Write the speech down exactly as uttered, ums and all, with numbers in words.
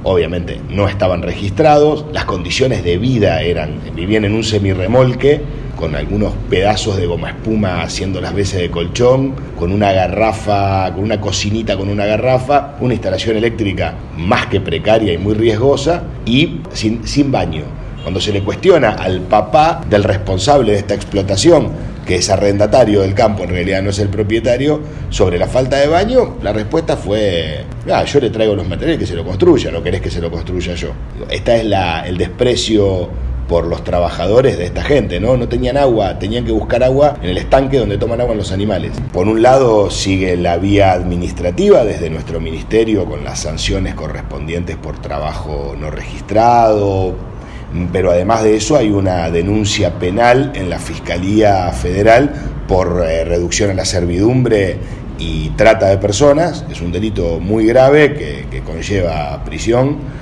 obviamente no estaban registrados, las condiciones de vida eran, vivían en un semirremolque, con algunos pedazos de goma espuma haciendo las veces de colchón, con una garrafa, con una cocinita con una garrafa, una instalación eléctrica más que precaria y muy riesgosa, y sin, sin baño. Cuando se le cuestiona al papá del responsable de esta explotación, que es arrendatario del campo, en realidad no es el propietario, sobre la falta de baño, la respuesta fue: ah, yo le traigo los materiales, que se lo construya, no querés que se lo construya yo. Esta es la, el desprecio por los trabajadores de esta gente, ¿no? No tenían agua, tenían que buscar agua en el estanque donde toman agua los animales. Por un lado sigue la vía administrativa desde nuestro ministerio con las sanciones correspondientes por trabajo no registrado, pero además de eso hay una denuncia penal en la Fiscalía Federal por eh, reducción a la servidumbre y trata de personas. Es un delito muy grave que, que conlleva prisión.